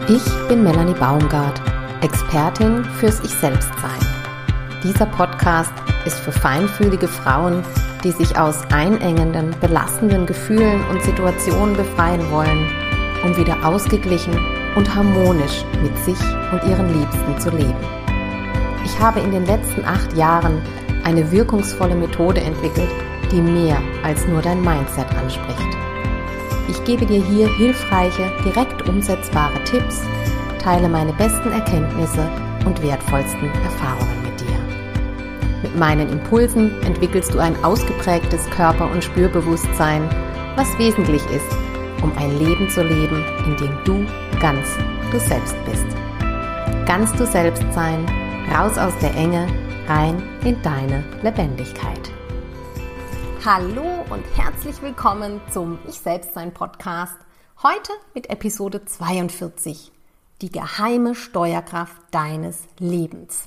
Ich bin Melanie Baumgart, Expertin fürs Ich-Selbst-Sein. Dieser Podcast ist für feinfühlige Frauen, die sich aus einengenden, belastenden Gefühlen und Situationen befreien wollen, um wieder ausgeglichen und harmonisch mit sich und ihren Liebsten zu leben. Ich habe in den letzten 8 Jahren eine wirkungsvolle Methode entwickelt, die mehr als nur dein Mindset anspricht. Ich gebe dir hier hilfreiche, direkt umsetzbare Tipps, teile meine besten Erkenntnisse und wertvollsten Erfahrungen mit dir. Mit meinen Impulsen entwickelst du ein ausgeprägtes Körper- und Spürbewusstsein, was wesentlich ist, um ein Leben zu leben, in dem du ganz du selbst bist. Ganz du selbst sein, raus aus der Enge, rein in deine Lebendigkeit. Hallo und herzlich willkommen zum Ich-Selbst-Sein-Podcast. Heute mit Episode 42, die geheime Steuerkraft deines Lebens.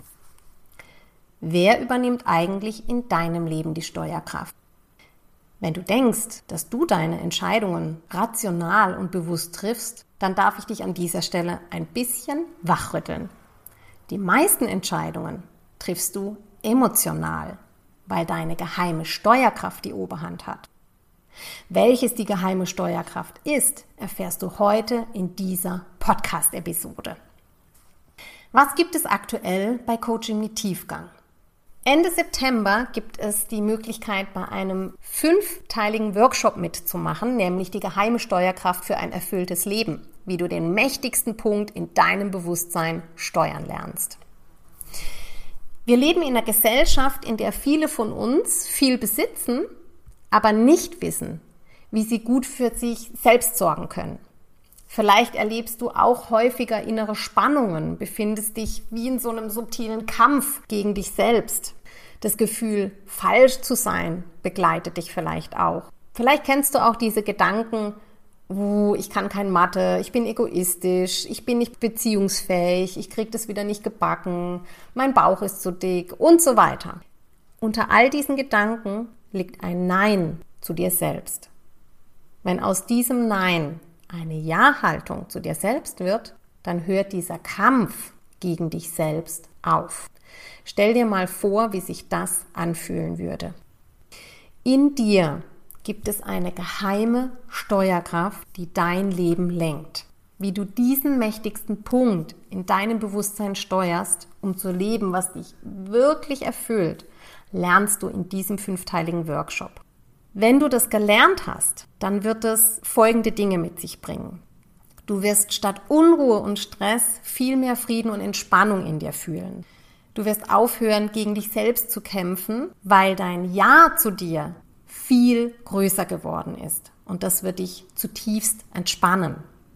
Wer übernimmt eigentlich in deinem Leben die Steuerkraft? Wenn du denkst, dass du deine Entscheidungen rational und bewusst triffst, dann darf ich dich an dieser Stelle ein bisschen wachrütteln. Die meisten Entscheidungen triffst du emotional, weil deine geheime Steuerkraft die Oberhand hat. Welches die geheime Steuerkraft ist, erfährst du heute in dieser Podcast-Episode. Was gibt es aktuell bei Coaching mit Tiefgang? Ende September gibt es die Möglichkeit, bei einem 5-teiligen Workshop mitzumachen, nämlich die geheime Steuerkraft für ein erfülltes Leben, wie du den mächtigsten Punkt in deinem Bewusstsein steuern lernst. Wir leben in einer Gesellschaft, in der viele von uns viel besitzen, aber nicht wissen, wie sie gut für sich selbst sorgen können. Vielleicht erlebst du auch häufiger innere Spannungen, befindest dich wie in so einem subtilen Kampf gegen dich selbst. Das Gefühl, falsch zu sein, begleitet dich vielleicht auch. Vielleicht kennst du auch diese Gedanken, ich kann kein Mathe, ich bin egoistisch, ich bin nicht beziehungsfähig, ich kriege das wieder nicht gebacken, mein Bauch ist zu dick und so weiter. Unter all diesen Gedanken liegt ein Nein zu dir selbst. Wenn aus diesem Nein eine Ja-Haltung zu dir selbst wird, dann hört dieser Kampf gegen dich selbst auf. Stell dir mal vor, wie sich das anfühlen würde. In dir gibt es eine geheime Steuerkraft, die dein Leben lenkt. Wie du diesen mächtigsten Punkt in deinem Bewusstsein steuerst, um zu leben, was dich wirklich erfüllt, lernst du in diesem 5-teiligen Workshop. Wenn du das gelernt hast, dann wird es folgende Dinge mit sich bringen. Du wirst statt Unruhe und Stress viel mehr Frieden und Entspannung in dir fühlen. Du wirst aufhören, gegen dich selbst zu kämpfen, weil dein Ja zu dir viel größer geworden ist. Und das wird dich zutiefst entspannen.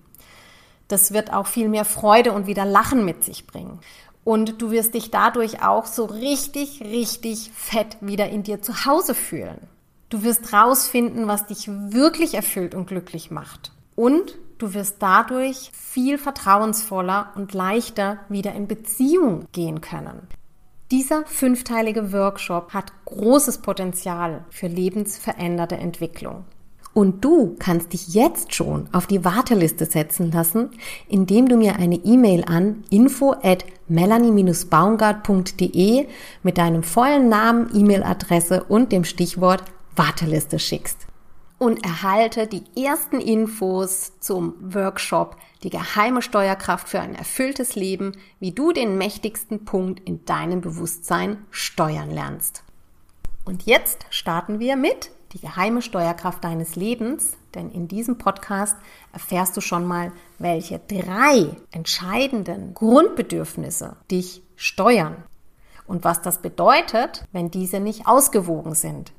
Das wird auch viel mehr Freude und wieder Lachen mit sich bringen. Und du wirst dich dadurch auch so richtig, richtig fett wieder in dir zu Hause fühlen. Du wirst rausfinden, was dich wirklich erfüllt und glücklich macht. Und du wirst dadurch viel vertrauensvoller und leichter wieder in Beziehung gehen können. Dieser 5-teilige Workshop hat großes Potenzial für lebensveränderte Entwicklung. Und du kannst dich jetzt schon auf die Warteliste setzen lassen, indem du mir eine E-Mail an info@melanie-baumgart.de mit deinem vollen Namen, E-Mail-Adresse und dem Stichwort Warteliste schickst. Und erhalte die ersten Infos zum Workshop Die geheime Steuerkraft für ein erfülltes Leben, wie du den mächtigsten Punkt in deinem Bewusstsein steuern lernst. Und jetzt starten wir mit Die geheime Steuerkraft deines Lebens, denn in diesem Podcast erfährst du schon mal, welche 3 entscheidenden Grundbedürfnisse dich steuern und was das bedeutet, wenn diese nicht ausgewogen sind.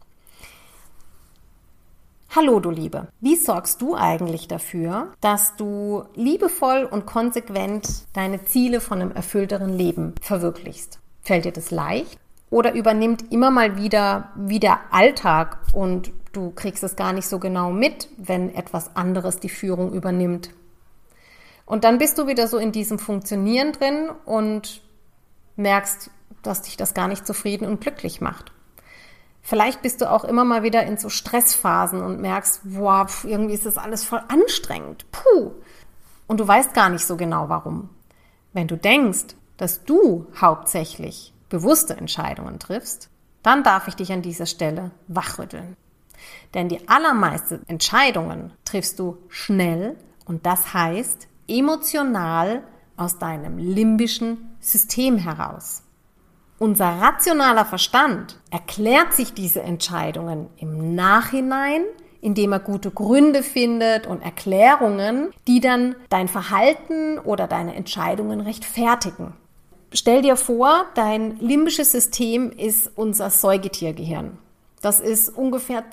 Hallo du Liebe, wie sorgst du eigentlich dafür, dass du liebevoll und konsequent deine Ziele von einem erfüllteren Leben verwirklichst? Fällt dir das leicht oder übernimmt immer mal wieder der Alltag und du kriegst es gar nicht so genau mit, wenn etwas anderes die Führung übernimmt? Und dann bist du wieder so in diesem Funktionieren drin und merkst, dass dich das gar nicht zufrieden und glücklich macht. Vielleicht bist du auch immer mal wieder in so Stressphasen und merkst, irgendwie ist das alles voll anstrengend. und du weißt gar nicht so genau warum. Wenn du denkst, dass du hauptsächlich bewusste Entscheidungen triffst, dann darf ich dich an dieser Stelle wachrütteln. Denn die allermeisten Entscheidungen triffst du schnell und das heißt emotional aus deinem limbischen System heraus. Unser rationaler Verstand erklärt sich diese Entscheidungen im Nachhinein, indem er gute Gründe findet und Erklärungen, die dann dein Verhalten oder deine Entscheidungen rechtfertigen. Stell dir vor, dein limbisches System ist unser Säugetiergehirn. Das ist ungefähr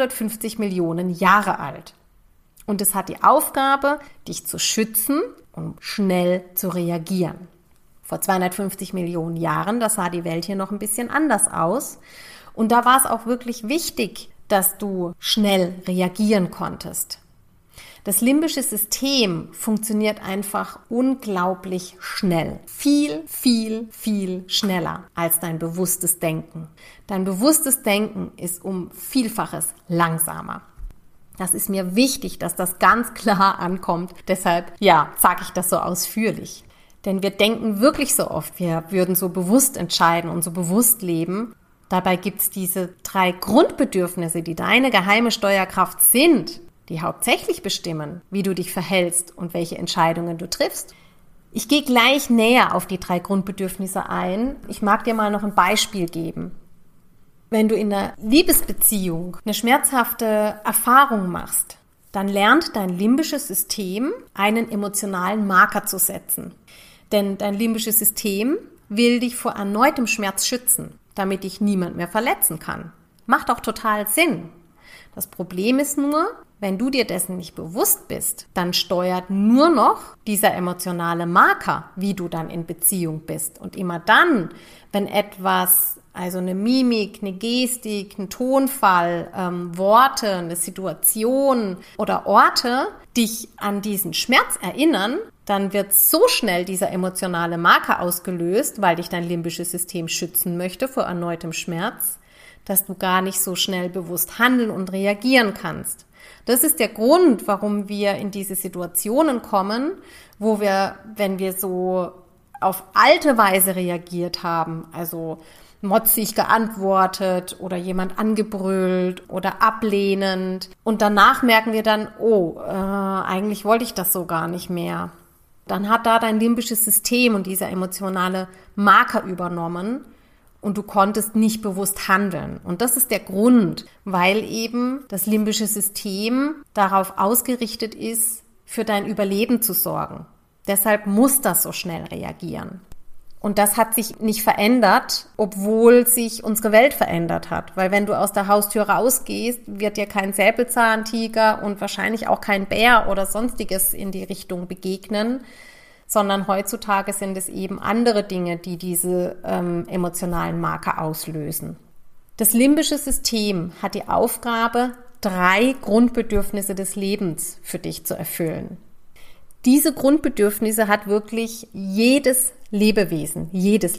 250 Millionen Jahre alt. Und es hat die Aufgabe, dich zu schützen, um schnell zu reagieren. Vor 250 Millionen Jahren, da sah die Welt hier noch ein bisschen anders aus. Und da war es auch wirklich wichtig, dass du schnell reagieren konntest. Das limbische System funktioniert einfach unglaublich schnell. Viel, viel, viel schneller als dein bewusstes Denken. Dein bewusstes Denken ist um Vielfaches langsamer. Das ist mir wichtig, dass das ganz klar ankommt. Deshalb, sage ich das so ausführlich. Denn wir denken wirklich so oft, wir würden so bewusst entscheiden und so bewusst leben. Dabei gibt es diese 3 Grundbedürfnisse, die deine geheime Steuerkraft sind, die hauptsächlich bestimmen, wie du dich verhältst und welche Entscheidungen du triffst. Ich gehe gleich näher auf die 3 Grundbedürfnisse ein. Ich mag dir mal noch ein Beispiel geben. Wenn du in einer Liebesbeziehung eine schmerzhafte Erfahrung machst, dann lernt dein limbisches System, einen emotionalen Marker zu setzen. Denn dein limbisches System will dich vor erneutem Schmerz schützen, damit dich niemand mehr verletzen kann. Macht auch total Sinn. Das Problem ist nur, wenn du dir dessen nicht bewusst bist, dann steuert nur noch dieser emotionale Marker, wie du dann in Beziehung bist. Und immer dann, wenn etwas, also eine Mimik, eine Gestik, ein Tonfall, Worte, eine Situation oder Orte dich an diesen Schmerz erinnern, dann wird so schnell dieser emotionale Marker ausgelöst, weil dich dein limbisches System schützen möchte vor erneutem Schmerz, dass du gar nicht so schnell bewusst handeln und reagieren kannst. Das ist der Grund, warum wir in diese Situationen kommen, wo wir, wenn wir so auf alte Weise reagiert haben, also motzig geantwortet oder jemand angebrüllt oder ablehnend und danach merken wir dann, eigentlich wollte ich das so gar nicht mehr. Dann hat da dein limbisches System und dieser emotionale Marker übernommen und du konntest nicht bewusst handeln. Und das ist der Grund, weil eben das limbische System darauf ausgerichtet ist, für dein Überleben zu sorgen. Deshalb muss das so schnell reagieren. Und das hat sich nicht verändert, obwohl sich unsere Welt verändert hat. Weil wenn du aus der Haustür rausgehst, wird dir kein Säbelzahntiger und wahrscheinlich auch kein Bär oder sonstiges in die Richtung begegnen, sondern heutzutage sind es eben andere Dinge, die diese emotionalen Marker auslösen. Das limbische System hat die Aufgabe, 3 Grundbedürfnisse des Lebens für dich zu erfüllen. Diese Grundbedürfnisse hat wirklich jedes Lebewesen,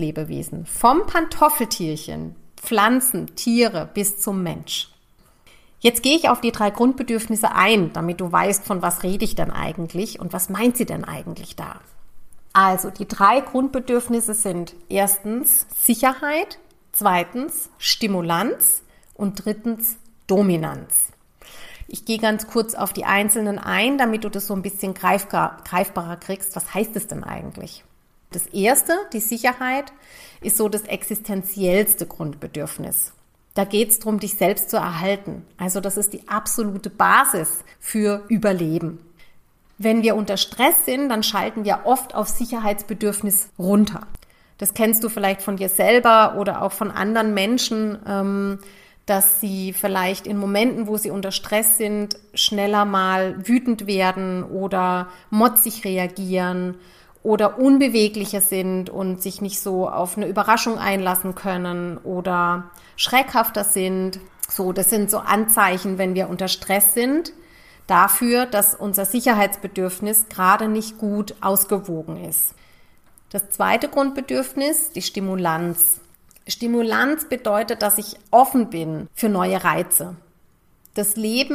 vom Pantoffeltierchen, Pflanzen, Tiere bis zum Mensch. Jetzt gehe ich auf die 3 Grundbedürfnisse ein, damit du weißt, von was rede ich denn eigentlich und was meint sie denn eigentlich da. Also die 3 Grundbedürfnisse sind erstens Sicherheit, zweitens Stimulanz und drittens Dominanz. Ich gehe ganz kurz auf die einzelnen ein, damit du das so ein bisschen greifbarer kriegst. Was heißt es denn eigentlich? Das erste, die Sicherheit, ist so das existenziellste Grundbedürfnis. Da geht es darum, dich selbst zu erhalten. Also das ist die absolute Basis für Überleben. Wenn wir unter Stress sind, dann schalten wir oft auf Sicherheitsbedürfnis runter. Das kennst du vielleicht von dir selber oder auch von anderen Menschen, dass sie vielleicht in Momenten, wo sie unter Stress sind, schneller mal wütend werden oder motzig reagieren oder unbeweglicher sind und sich nicht so auf eine Überraschung einlassen können oder schreckhafter sind. So, das sind so Anzeichen, wenn wir unter Stress sind, dafür, dass unser Sicherheitsbedürfnis gerade nicht gut ausgewogen ist. Das zweite Grundbedürfnis, die Stimulanz. Stimulanz bedeutet, dass ich offen bin für neue Reize. Das Leben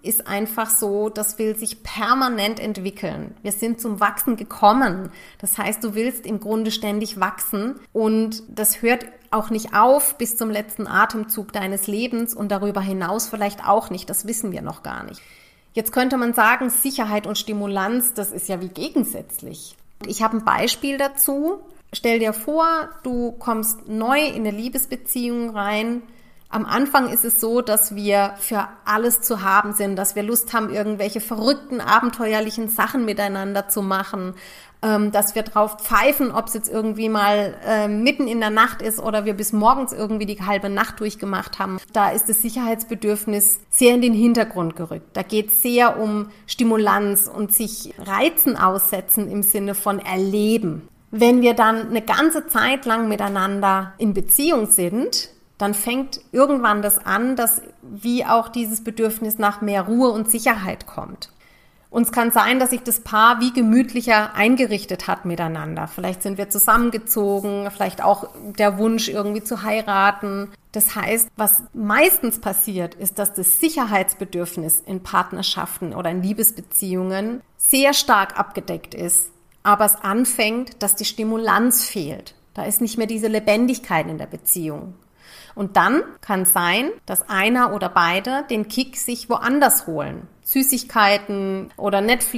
ist einfach so, das will sich permanent entwickeln. Wir sind zum Wachsen gekommen. Das heißt, du willst im Grunde ständig wachsen und das hört auch nicht auf bis zum letzten Atemzug deines Lebens und darüber hinaus vielleicht auch nicht. Das wissen wir noch gar nicht. Jetzt könnte man sagen, Sicherheit und Stimulanz, das ist ja wie gegensätzlich. Ich habe ein Beispiel dazu. Stell dir vor, du kommst neu in eine Liebesbeziehung rein. Am Anfang ist es so, dass wir für alles zu haben sind, dass wir Lust haben, irgendwelche verrückten, abenteuerlichen Sachen miteinander zu machen, dass wir drauf pfeifen, ob es jetzt irgendwie mal mitten in der Nacht ist oder wir bis morgens irgendwie die halbe Nacht durchgemacht haben. Da ist das Sicherheitsbedürfnis sehr in den Hintergrund gerückt. Da geht es sehr um Stimulanz und sich Reizen aussetzen im Sinne von Erleben. Wenn wir dann eine ganze Zeit lang miteinander in Beziehung sind, dann fängt irgendwann das an, dass wie auch dieses Bedürfnis nach mehr Ruhe und Sicherheit kommt. Und es kann sein, dass sich das Paar wie gemütlicher eingerichtet hat miteinander. Vielleicht sind wir zusammengezogen, vielleicht auch der Wunsch irgendwie zu heiraten. Das heißt, was meistens passiert, ist, dass das Sicherheitsbedürfnis in Partnerschaften oder in Liebesbeziehungen sehr stark abgedeckt ist. Aber es anfängt, dass die Stimulanz fehlt. Da ist nicht mehr diese Lebendigkeit in der Beziehung. Und dann kann es sein, dass einer oder beide den Kick sich woanders holen. Süßigkeiten oder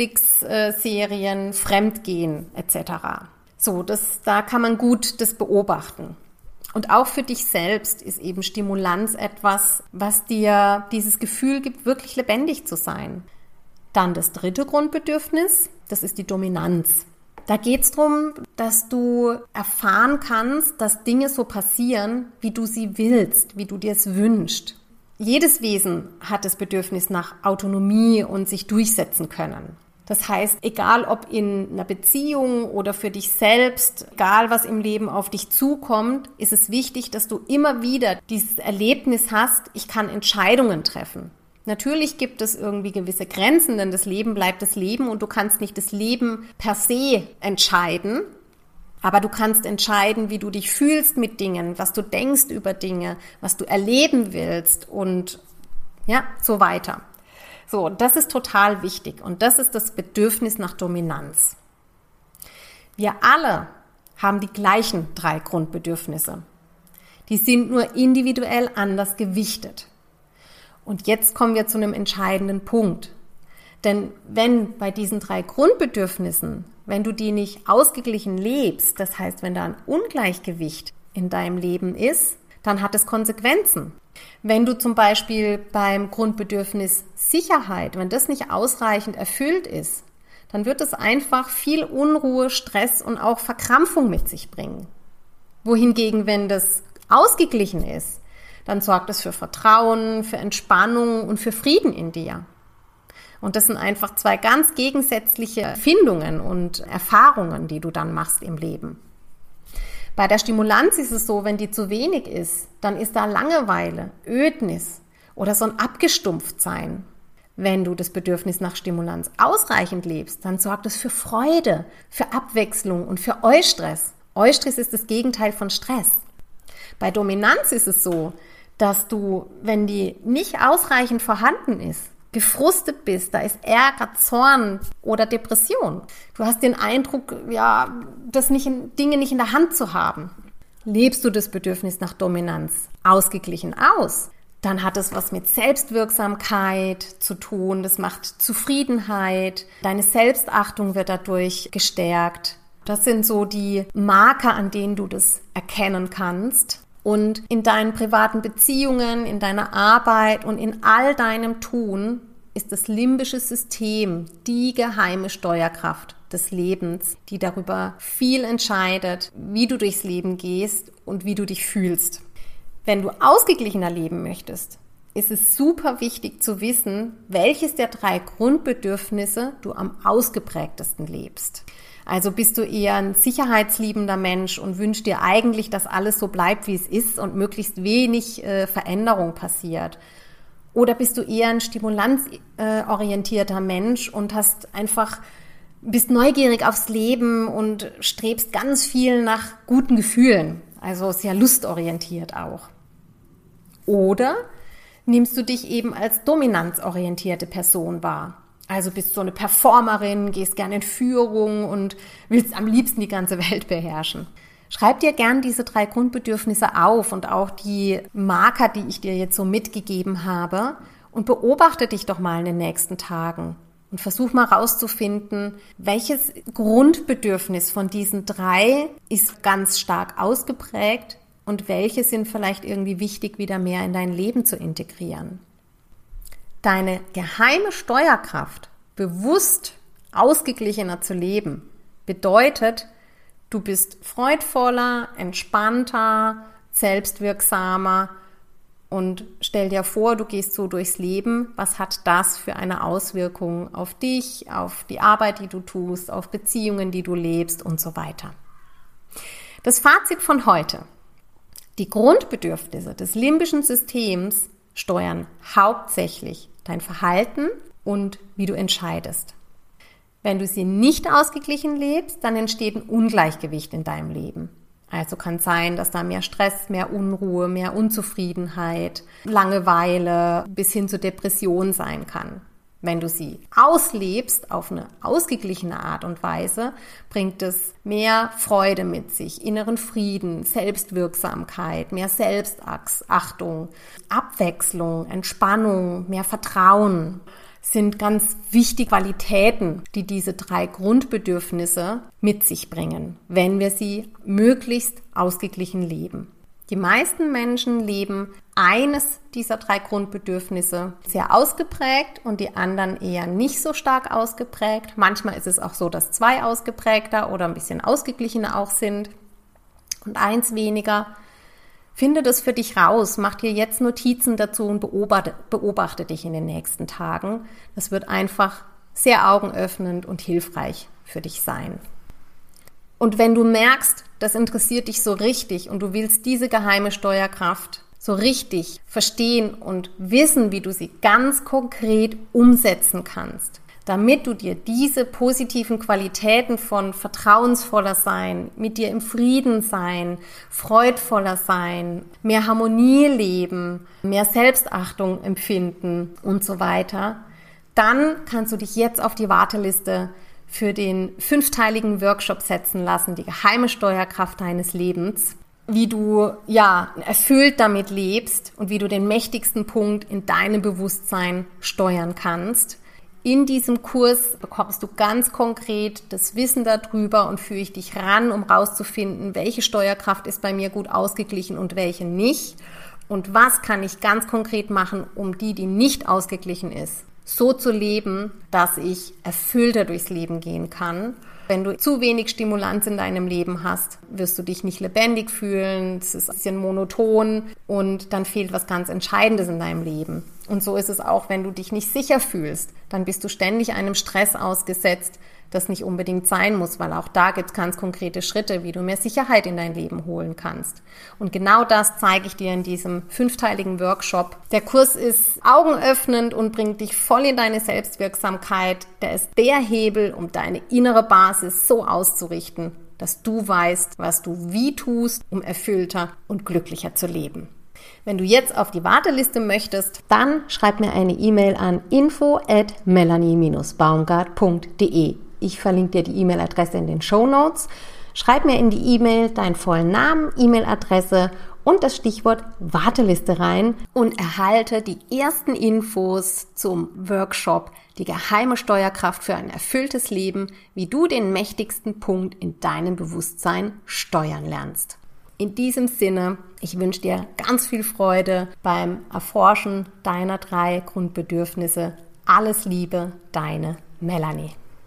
Netflix-Serien, Fremdgehen etc. So, da kann man gut das beobachten. Und auch für dich selbst ist eben Stimulanz etwas, was dir dieses Gefühl gibt, wirklich lebendig zu sein. Dann das dritte Grundbedürfnis, das ist die Dominanz. Da geht es darum, dass du erfahren kannst, dass Dinge so passieren, wie du sie willst, wie du dir es wünschst. Jedes Wesen hat das Bedürfnis nach Autonomie und sich durchsetzen können. Das heißt, egal ob in einer Beziehung oder für dich selbst, egal was im Leben auf dich zukommt, ist es wichtig, dass du immer wieder dieses Erlebnis hast, ich kann Entscheidungen treffen. Natürlich gibt es irgendwie gewisse Grenzen, denn das Leben bleibt das Leben und du kannst nicht das Leben per se entscheiden, aber du kannst entscheiden, wie du dich fühlst mit Dingen, was du denkst über Dinge, was du erleben willst und ja, so weiter. So, das ist total wichtig und das ist das Bedürfnis nach Dominanz. Wir alle haben die gleichen 3 Grundbedürfnisse. Die sind nur individuell anders gewichtet. Und jetzt kommen wir zu einem entscheidenden Punkt. Denn wenn bei diesen 3 Grundbedürfnissen, wenn du die nicht ausgeglichen lebst, das heißt, wenn da ein Ungleichgewicht in deinem Leben ist, dann hat es Konsequenzen. Wenn du zum Beispiel beim Grundbedürfnis Sicherheit, wenn das nicht ausreichend erfüllt ist, dann wird es einfach viel Unruhe, Stress und auch Verkrampfung mit sich bringen. Wohingegen, wenn das ausgeglichen ist, dann sorgt es für Vertrauen, für Entspannung und für Frieden in dir. Und das sind einfach 2 ganz gegensätzliche Empfindungen und Erfahrungen, die du dann machst im Leben. Bei der Stimulanz ist es so, wenn die zu wenig ist, dann ist da Langeweile, Ödnis oder so ein Abgestumpftsein. Wenn du das Bedürfnis nach Stimulanz ausreichend lebst, dann sorgt es für Freude, für Abwechslung und für Eustress. Eustress ist das Gegenteil von Stress. Bei Dominanz ist es so, dass du, wenn die nicht ausreichend vorhanden ist, gefrustet bist, da ist Ärger, Zorn oder Depression. Du hast den Eindruck, ja, Dinge nicht in der Hand zu haben. Lebst du das Bedürfnis nach Dominanz ausgeglichen aus, dann hat es was mit Selbstwirksamkeit zu tun, das macht Zufriedenheit, deine Selbstachtung wird dadurch gestärkt. Das sind so die Marker, an denen du das erkennen kannst. Und in deinen privaten Beziehungen, in deiner Arbeit und in all deinem Tun ist das limbische System die geheime Steuerkraft des Lebens, die darüber viel entscheidet, wie du durchs Leben gehst und wie du dich fühlst. Wenn du ausgeglichener leben möchtest, ist es super wichtig zu wissen, welches der 3 Grundbedürfnisse du am ausgeprägtesten lebst. Also bist du eher ein sicherheitsliebender Mensch und wünschst dir eigentlich, dass alles so bleibt, wie es ist und möglichst wenig Veränderung passiert. Oder bist du eher ein stimulanzorientierter Mensch und bist neugierig aufs Leben und strebst ganz viel nach guten Gefühlen, also sehr lustorientiert auch. Oder nimmst du dich eben als dominanzorientierte Person wahr. Also bist du so eine Performerin, gehst gerne in Führung und willst am liebsten die ganze Welt beherrschen. Schreib dir gern diese 3 Grundbedürfnisse auf und auch die Marker, die ich dir jetzt so mitgegeben habe, und beobachte dich doch mal in den nächsten Tagen und versuch mal rauszufinden, welches Grundbedürfnis von diesen 3 ist ganz stark ausgeprägt und welche sind vielleicht irgendwie wichtig, wieder mehr in dein Leben zu integrieren. Deine geheime Steuerkraft, bewusst ausgeglichener zu leben, bedeutet, du bist freudvoller, entspannter, selbstwirksamer und stell dir vor, du gehst so durchs Leben. Was hat das für eine Auswirkung auf dich, auf die Arbeit, die du tust, auf Beziehungen, die du lebst und so weiter? Das Fazit von heute. Die Grundbedürfnisse des limbischen Systems steuern hauptsächlich dein Verhalten und wie du entscheidest. Wenn du sie nicht ausgeglichen lebst, dann entsteht ein Ungleichgewicht in deinem Leben. Also kann sein, dass da mehr Stress, mehr Unruhe, mehr Unzufriedenheit, Langeweile bis hin zur Depression sein kann. Wenn du sie auslebst auf eine ausgeglichene Art und Weise, bringt es mehr Freude mit sich, inneren Frieden, Selbstwirksamkeit, mehr Selbstachtung, Abwechslung, Entspannung, mehr Vertrauen. Sind ganz wichtige Qualitäten, die diese 3 Grundbedürfnisse mit sich bringen, wenn wir sie möglichst ausgeglichen leben. Die meisten Menschen leben eines dieser 3 Grundbedürfnisse sehr ausgeprägt und die anderen eher nicht so stark ausgeprägt. Manchmal ist es auch so, dass 2 ausgeprägter oder ein bisschen ausgeglichener auch sind und 1 weniger. Finde das für dich raus, mach dir jetzt Notizen dazu und beobachte dich in den nächsten Tagen. Das wird einfach sehr augenöffnend und hilfreich für dich sein. Und wenn du merkst, das interessiert dich so richtig und du willst diese geheime Steuerkraft so richtig verstehen und wissen, wie du sie ganz konkret umsetzen kannst, damit du dir diese positiven Qualitäten von vertrauensvoller sein, mit dir im Frieden sein, freudvoller sein, mehr Harmonie leben, mehr Selbstachtung empfinden und so weiter, dann kannst du dich jetzt auf die Warteliste für den 5-teiligen Workshop setzen lassen, die geheime Steuerkraft deines Lebens, wie du erfüllt damit lebst und wie du den mächtigsten Punkt in deinem Bewusstsein steuern kannst. In diesem Kurs bekommst du ganz konkret das Wissen darüber und führe ich dich ran, um rauszufinden, welche Steuerkraft ist bei mir gut ausgeglichen und welche nicht. Und was kann ich ganz konkret machen, um die nicht ausgeglichen ist, so zu leben, dass ich erfüllter durchs Leben gehen kann. Wenn du zu wenig Stimulanz in deinem Leben hast, wirst du dich nicht lebendig fühlen, es ist ein bisschen monoton und dann fehlt was ganz Entscheidendes in deinem Leben. Und so ist es auch, wenn du dich nicht sicher fühlst, dann bist du ständig einem Stress ausgesetzt, das nicht unbedingt sein muss, weil auch da gibt es ganz konkrete Schritte, wie du mehr Sicherheit in dein Leben holen kannst. Und genau das zeige ich dir in diesem 5-teiligen Workshop. Der Kurs ist augenöffnend und bringt dich voll in deine Selbstwirksamkeit. Der ist der Hebel, um deine innere Basis so auszurichten, dass du weißt, was du wie tust, um erfüllter und glücklicher zu leben. Wenn du jetzt auf die Warteliste möchtest, dann schreib mir eine E-Mail an info@melanie-baumgart.de. Ich verlinke dir die E-Mail-Adresse in den Shownotes. Schreib mir in die E-Mail deinen vollen Namen, E-Mail-Adresse und das Stichwort Warteliste rein und erhalte die ersten Infos zum Workshop Die geheime Steuerkraft für ein erfülltes Leben, wie du den mächtigsten Punkt in deinem Bewusstsein steuern lernst. In diesem Sinne, ich wünsche dir ganz viel Freude beim Erforschen deiner 3 Grundbedürfnisse. Alles Liebe, deine Melanie.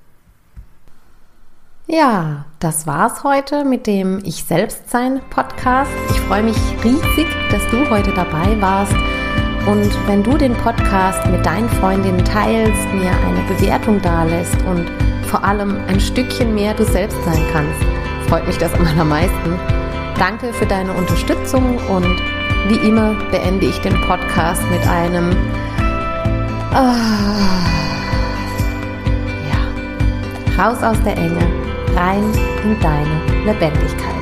Ja, das war's heute mit dem Ich-Selbst-Sein-Podcast. Ich freue mich riesig, dass du heute dabei warst. Und wenn du den Podcast mit deinen Freundinnen teilst, mir eine Bewertung dalässt und vor allem ein Stückchen mehr du selbst sein kannst, freut mich das am allermeisten. Danke für deine Unterstützung und wie immer beende ich den Podcast mit einem raus aus der Enge, rein in deine Lebendigkeit.